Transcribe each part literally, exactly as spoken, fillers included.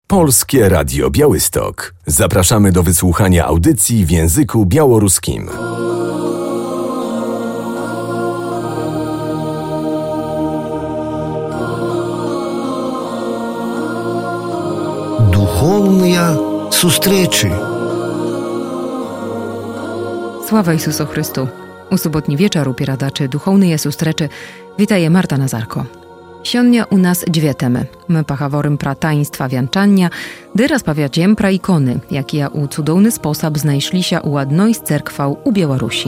Polskie Radio Białystok. Zapraszamy do wysłuchania audycji w języku białoruskim. Духовные встречи. Sława Isusu Chrystu. U sobotni wieczór u piradaczy duchowny sustreczy. Witaje Marta Nazarko. Sionnia u nas dwie temy. My pachaworym pra taństwa wianczania, dy rozpawiaciem pra ikony, jak ja u cudowny sposób znajszli się u ładnej z cerkwał u Białorusi.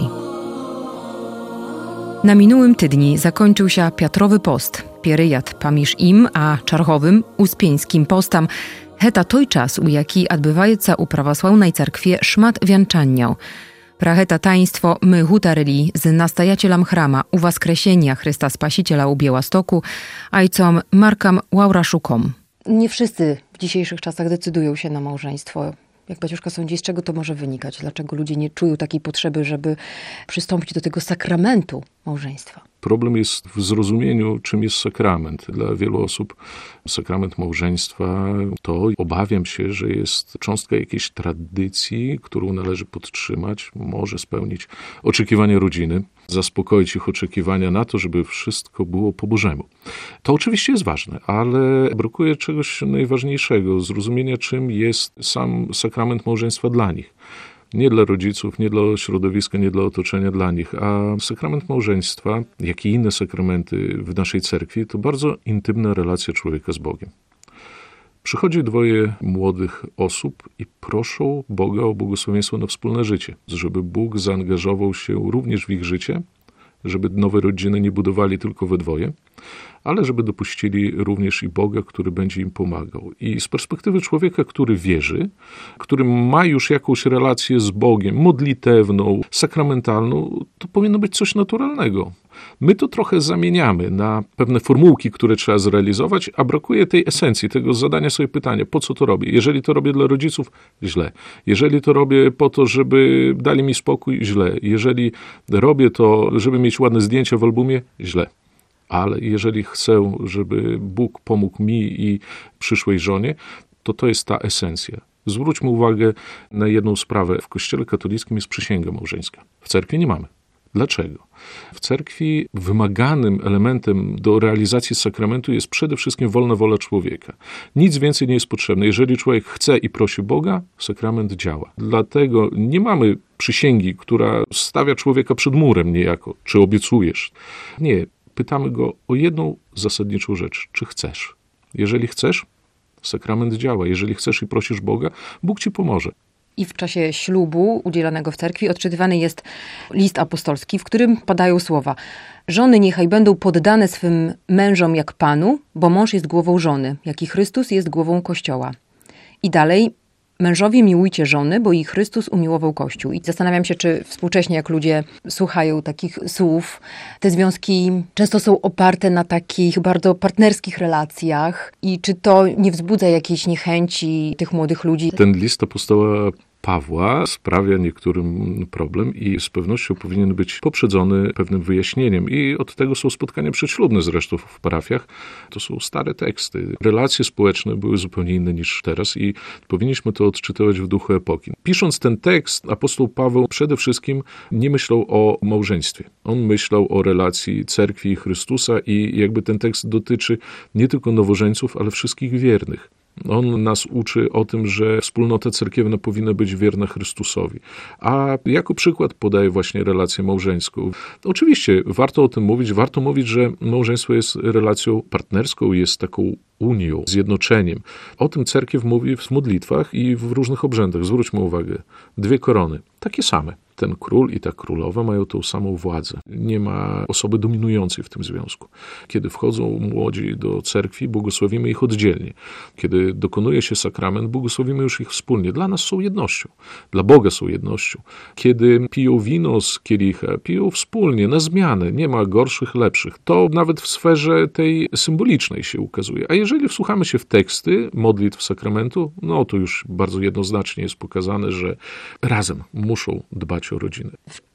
Na minionym tydni zakończył się Piotrowy post. Pieryjad pamiż im, a czarchowym uspieńskim postam. Heta toj czas, u jaki odbywaється u prawosławnej cerkwie szmat wianczaniał. Praheta taństwo my hutaryli z nastajacielem chrama u Waskresienia Chrysta Spasiciela u Białostoku, ojcom Markiem Ławraszukom. Nie wszyscy w dzisiejszych czasach decydują się na małżeństwo. Jak baciuszka sądzi, z czego to może wynikać? Dlaczego ludzie nie czują takiej potrzeby, żeby przystąpić do tego sakramentu małżeństwa? Problem jest w zrozumieniu, czym jest sakrament. Dla wielu osób sakrament małżeństwa to, obawiam się, że jest cząstka jakiejś tradycji, którą należy podtrzymać, może spełnić oczekiwania rodziny, zaspokoić ich oczekiwania na to, żeby wszystko było po Bożemu. To oczywiście jest ważne, ale brakuje czegoś najważniejszego, zrozumienia, czym jest sam sakrament małżeństwa dla nich. Nie dla rodziców, nie dla środowiska, nie dla otoczenia, dla nich. A sakrament małżeństwa, jak i inne sakramenty w naszej cerkwi, to bardzo intymna relacja człowieka z Bogiem. Przychodzi dwoje młodych osób i proszą Boga o błogosławieństwo na wspólne życie, żeby Bóg zaangażował się również w ich życie, żeby nowe rodziny nie budowali tylko we dwoje, ale żeby dopuścili również i Boga, który będzie im pomagał. I z perspektywy człowieka, który wierzy, który ma już jakąś relację z Bogiem, modlitewną, sakramentalną, to powinno być coś naturalnego. My to trochę zamieniamy na pewne formułki, które trzeba zrealizować, a brakuje tej esencji, tego zadania sobie pytania, po co to robię? Jeżeli to robię dla rodziców, źle. Jeżeli to robię po to, żeby dali mi spokój, źle. Jeżeli robię to, żeby mieć ładne zdjęcia w albumie, źle. Ale jeżeli chcę, żeby Bóg pomógł mi i przyszłej żonie, to to jest ta esencja. Zwróćmy uwagę na jedną sprawę. W Kościele katolickim jest przysięga małżeńska. W cerkwi nie mamy. Dlaczego? W cerkwi wymaganym elementem do realizacji sakramentu jest przede wszystkim wolna wola człowieka. Nic więcej nie jest potrzebne. Jeżeli człowiek chce i prosi Boga, sakrament działa. Dlatego nie mamy przysięgi, która stawia człowieka przed murem niejako. Czy obiecujesz? Nie. Pytamy go o jedną zasadniczą rzecz. Czy chcesz? Jeżeli chcesz, sakrament działa. Jeżeli chcesz i prosisz Boga, Bóg ci pomoże. I w czasie ślubu udzielanego w cerkwi odczytywany jest list apostolski, w którym padają słowa: żony niechaj będą poddane swym mężom jak Panu, bo mąż jest głową żony, jak i Chrystus jest głową Kościoła. I dalej: mężowie miłujcie żony, bo i Chrystus umiłował Kościół. I zastanawiam się, czy współcześnie, jak ludzie słuchają takich słów, te związki często są oparte na takich bardzo partnerskich relacjach i czy to nie wzbudza jakiejś niechęci tych młodych ludzi? Ten list apostoła Pawła sprawia niektórym problem i z pewnością powinien być poprzedzony pewnym wyjaśnieniem. I od tego są spotkania przedślubne zresztą w parafiach. To są stare teksty. Relacje społeczne były zupełnie inne niż teraz i powinniśmy to odczytywać w duchu epoki. Pisząc ten tekst, apostoł Paweł przede wszystkim nie myślał o małżeństwie. On myślał o relacji cerkwi i Chrystusa i jakby ten tekst dotyczy nie tylko nowożeńców, ale wszystkich wiernych. On nas uczy o tym, że wspólnota cerkiewna powinna być wierna Chrystusowi. A jako przykład podaje właśnie relację małżeńską. Oczywiście warto o tym mówić, warto mówić, że małżeństwo jest relacją partnerską, jest taką unią, zjednoczeniem. O tym cerkiew mówi w modlitwach i w różnych obrzędach. Zwróćmy uwagę. Dwie korony, takie same. Ten król i ta królowa mają tą samą władzę. Nie ma osoby dominującej w tym związku. Kiedy wchodzą młodzi do cerkwi, błogosławimy ich oddzielnie. Kiedy dokonuje się sakrament, błogosławimy już ich wspólnie. Dla nas są jednością. Dla Boga są jednością. Kiedy piją wino z kielicha, piją wspólnie, na zmianę. Nie ma gorszych, lepszych. To nawet w sferze tej symbolicznej się ukazuje. A jeżeli wsłuchamy się w teksty modlitw sakramentu, no to już bardzo jednoznacznie jest pokazane, że razem muszą dbać o rodzinę. W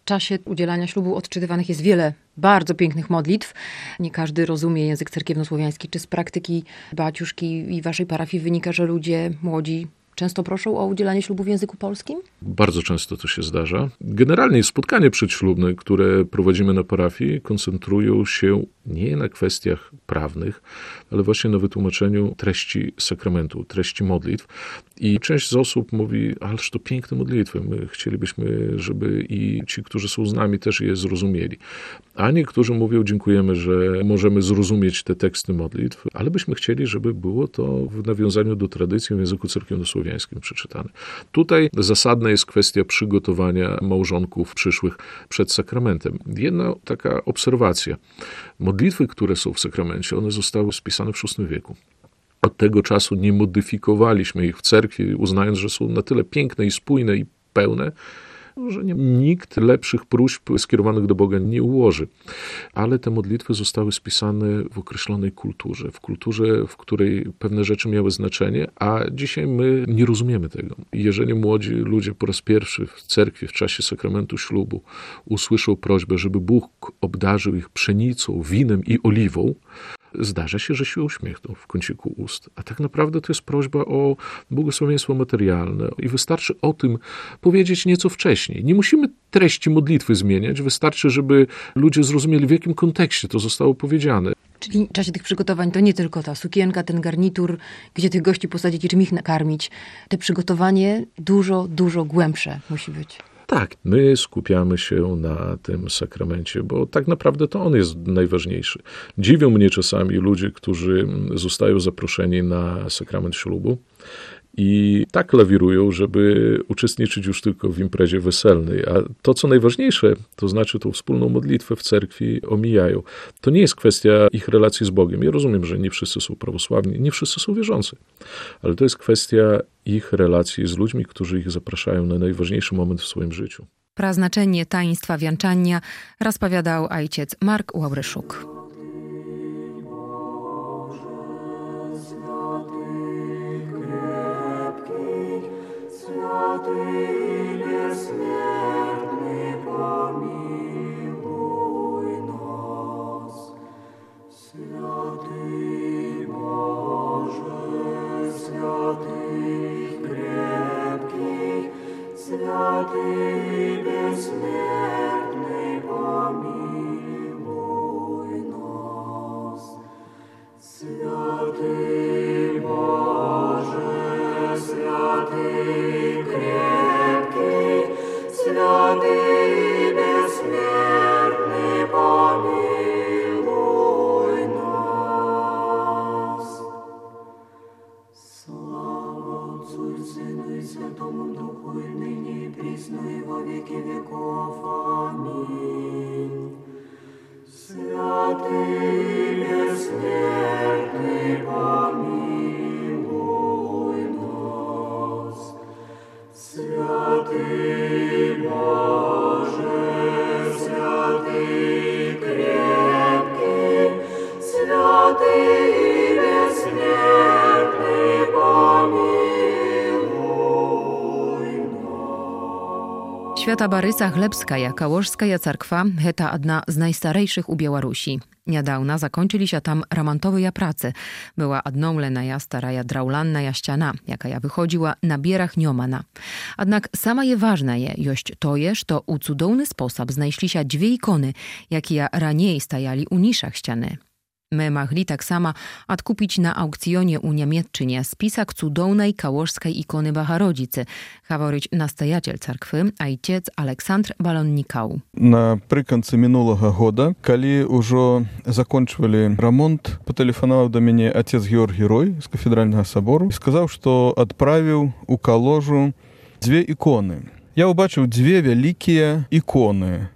czasie udzielania ślubu odczytywanych jest wiele bardzo pięknych modlitw. Nie każdy rozumie język cerkiewnosłowiański. Czy z praktyki baciuszki i waszej parafii wynika, że ludzie młodzi często proszą o udzielanie ślubu w języku polskim? Bardzo często to się zdarza. Generalnie spotkania przedślubne, które prowadzimy na parafii, koncentrują się nie na kwestiach prawnych, ale właśnie na wytłumaczeniu treści sakramentu, treści modlitw. I część z osób mówi, ależ to piękne modlitwy, my chcielibyśmy, żeby i ci, którzy są z nami, też je zrozumieli. A niektórzy mówią, dziękujemy, że możemy zrozumieć te teksty modlitw, ale byśmy chcieli, żeby było to w nawiązaniu do tradycji w języku cerkiewnosłowiańskim przeczytane. Tutaj zasadna jest kwestia przygotowania małżonków przyszłych przed sakramentem. Jedna taka obserwacja. Modlitwy, które są w sakramencie, one zostały spisane w szóstym wieku. Od tego czasu nie modyfikowaliśmy ich w cerkwi, uznając, że są na tyle piękne i spójne i pełne, że nie, nikt lepszych próśb skierowanych do Boga nie ułoży. Ale te modlitwy zostały spisane w określonej kulturze, w kulturze, w której pewne rzeczy miały znaczenie, a dzisiaj my nie rozumiemy tego. Jeżeli młodzi ludzie po raz pierwszy w cerkwi w czasie sakramentu ślubu usłyszą prośbę, żeby Bóg obdarzył ich pszenicą, winem i oliwą, zdarza się, że się uśmiechną w kąciku ust. A tak naprawdę to jest prośba o błogosławieństwo materialne i wystarczy o tym powiedzieć nieco wcześniej. Nie musimy treści modlitwy zmieniać, wystarczy, żeby ludzie zrozumieli, w jakim kontekście to zostało powiedziane. Czyli w czasie tych przygotowań to nie tylko ta sukienka, ten garnitur, gdzie tych gości posadzić i czym ich nakarmić. Te przygotowanie dużo, dużo głębsze musi być. Tak, my skupiamy się na tym sakramencie, bo tak naprawdę to on jest najważniejszy. Dziwią mnie czasami ludzie, którzy zostają zaproszeni na sakrament ślubu i tak lawirują, żeby uczestniczyć już tylko w imprezie weselnej. A to, co najważniejsze, to znaczy tą wspólną modlitwę w cerkwi omijają. To nie jest kwestia ich relacji z Bogiem. Ja rozumiem, że nie wszyscy są prawosławni, nie wszyscy są wierzący, ale to jest kwestia ich relacji z ludźmi, którzy ich zapraszają na najważniejszy moment w swoim życiu. Praznaczenie taństwa wianczania rozpowiadał ojciec Mark Ławryszuk. Święta Barysa Chlebskaja, Kałożskaja Cerkwa, heta jedna z najstarejszych u Białorusi. Niedawna zakończyli się tam remontowe prace. Była odnowlena staraja draulanna ściana, jaka ja wychodziła na bierach Niomana. Jednak sama je ważne je, jość to je, że u cudowny sposób znajszli się dwie ikony, jakie raniej stajali u niszach ściany. My mogli tak samo odkupić na aukcjonie u Niemiecczynie spisak cudownej kałożskiej ikony Boharodzicy, говорить настоятель церкви, ojciec Aleksandr Balonnikał. Напрыканцы минулого года, калі ўжо закончвалі ремонт, патэлефанаваў да мяне отец Георгий Рой з кафедральнага собору і сказаў, што адправіў у Каложу дзве іконы. Я ўбачыў дзве вялікія іконы,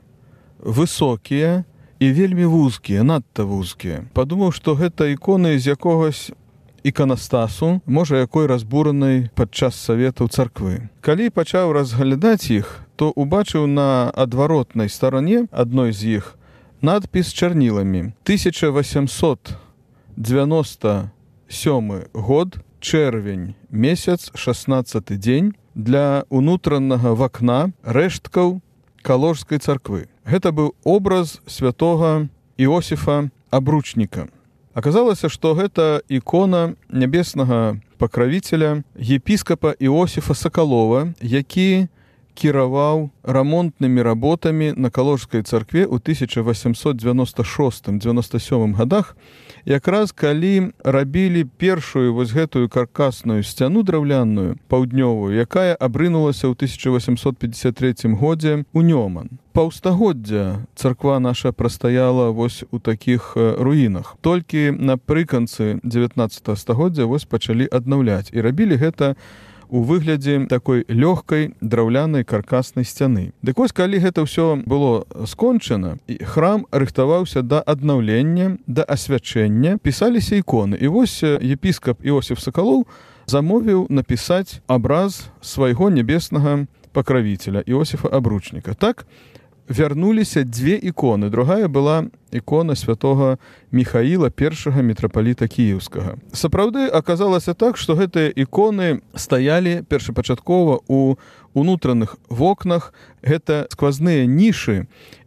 высокія і вельмі вузкія, надта вузкія. Падумаў, што гэта іконы з якогось іканастасу, можа, якой разбуранай падчас саветаў царквы. Калі пачаў разглядаць іх, то убачыў на адваротнай старане адной з іх надпіс чарніламі. тысяча восемьсот девяносто сёмы год, чэрвень, месяц, шаснаццаты дзень, для унутранага вакна рэшткаў Каложскай царквы. Гэта быў образ святога Іосіфа Абручніка. Аказалася, што гэта ікона нябеснага пакравіцеля епіскапа Іосіфа Сакалова, які кіраваў рамонтнымі работамі на Каложскай царкве ў тысяча васямсот дзевяноста шостым дзевяноста сёмым годах, якраз калі рабілі першую вось гэтую каркасную сцяну драўляную паўднёвую, якая абрынулася ў тысяча васямсот пятьдесят третьем годзе ў Нёман. Паўстагоддзя царква наша прастаяла вось у такіх руінах. Толькі напрыканцы дзевятнаццатага стагоддзя вось пачалі аднаўляць. І рабілі гэта у выглядзе такой лёгкай драўлянай каркаснай сцяны. Дык вось, калі гэта ўсё было скончана, храм рыхтаваўся да аднаўлення, да асвячэння, пісаліся іконы. І вось епіскап Іосіф Сакалоў замовіў напісаць абраз свайго нябеснага пакравіцеля Іосіфа Абручніка. Так вярнуліся дзве іконы. Другая была ікона святога Міхаіла, першага мітрапаліта кіеўскага. Сапраўды аказалася так, што гэтыя іконы стаялі першапачаткова ў унутраных вокнах. Гэта сквазныя нішы,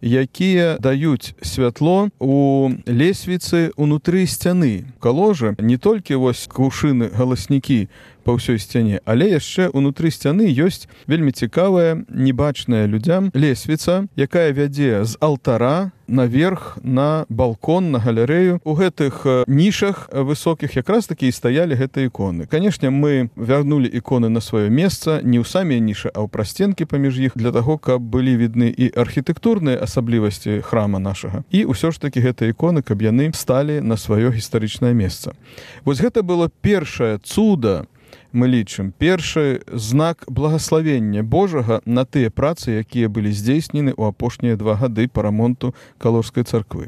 якія даюць святло у лесвіцы ўнутры сцяны. У каложы не толькі вось кувшыны, галаснікі па ўсёй сцяне, але яшчэ ўнутры сцяны ёсць вельмі цікавая, небачная людзям лесвіца, якая вядзе з алтара наверх на балкон, на галерэю. У гэтых нішах высокіх якраз такі і стаялі гэтыя іконы. Канешне, мы вярнулі іконы на сваё месца, не ў самія нішы, а ў прасценкі паміж іх, для таго, каб былі видны і архітэктурныя асаблівасці храма нашага. І ўсё ж такі гэтыя іконы, каб яны сталі на сваё гістарычнае месца. Вось гэта было першае цуда, мы лічым, першы знак благаславення Божага на тыя працы, якія былі здзейснены ў апошнія два гады па рамонту Каложскай царквы.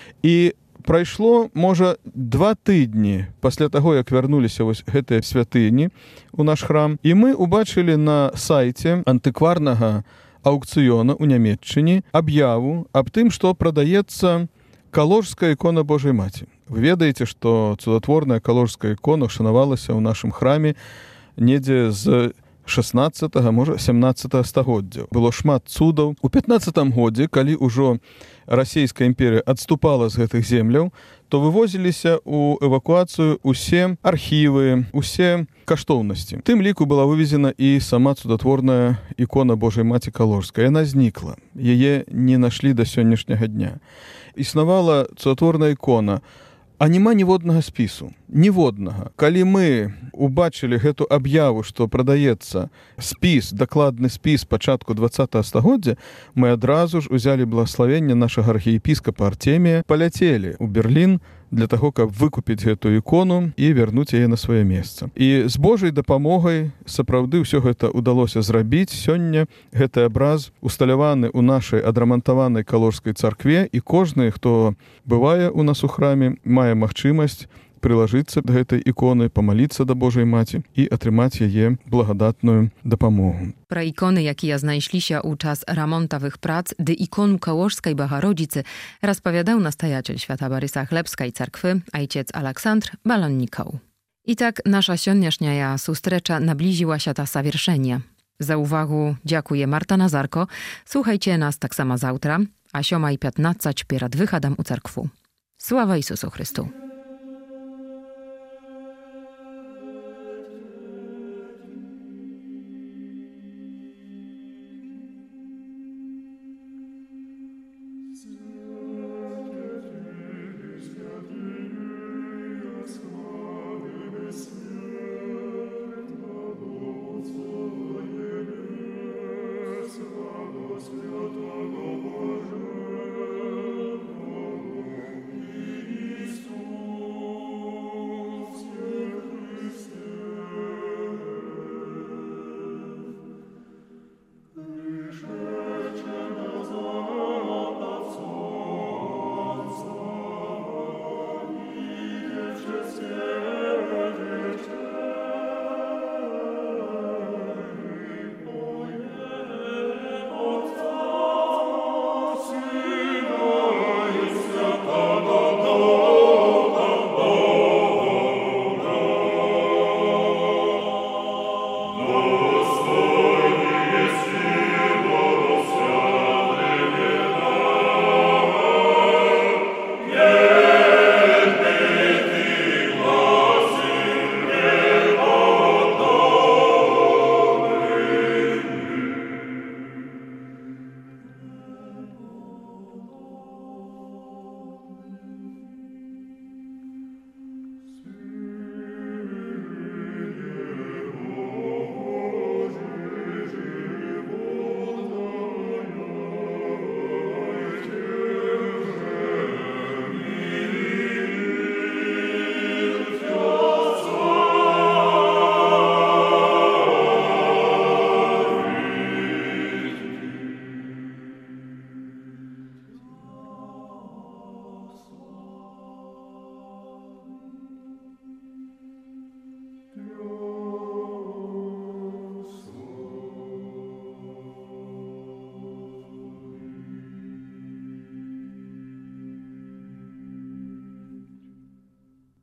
І прайшло, можа, два тыдні пасля таго, як вярнуліся вось гэтыя святыні ў наш храм, і мы убачылі на сайце антыкварнага аукцыёна ў Нямецчыне аб'яву аб тым, што прадаецца Каложская ікона Божай Маці. Вы ведаеце, што цудатворная каложская ікона шанавалася ў нашым храме недзе з шаснаццатага, можа, сямнаццатага стагоддзя. Было шмат цудаў. У пятнаццатым годзе, калі ўжо Расійская імперія адступала з гэтых земляў, то вывозіліся ў эвакуацыю усе архівы, усе каштоўнасці. Тым ліку была вывезена і сама цудатворная ікона Божай Маці Каложская. Яна знікла. Яе не нашлі да сённяшняга дня. Існавала цудатворная ікона, а няма ніводнага спісу. Ніводнага. Калі мы убачылі гэту аб'яву, што прадаецца спіс, дакладны спіс пачатку двадцатага стагоддзя, мы адразу ж узялі благаславенне нашага архіепіскапа Артемія, паляцелі ў Берлін для таго, каб выкупіць гэтую ікону і вярнуць яе на сваё месца. І з Божай дапамогай сапраўды ўсё гэта ўдалося зрабіць. Сёння гэты абраз усталяваны ў нашай адрамантаванай Каложскай царкве, і кожны, хто бывае ў нас у храме, мае магчымасць прылажыцца да гэтай іконы, памаліцца да Божай Маці і атрымаць яе благадатную дапамогу. Пра іконы, якія знайшліся ў час рамонтавых прац ды ікону Каłożskiej Bohorodicy, rozpowiadał nastajaciel świata Borysa Chlebskiej Cerkwy, ojciec Aleksandr Balonnikow. I tak nasza sioniaśnia sustrecza nabliziła się ta zawierszenia. Za uwagę dziękuję Marta Nazarko. Słuchajcie nas tak samo zawtra, a sioma i piętnacać pierad wychadam u cerkwu. Sława Jezusu Chrystu.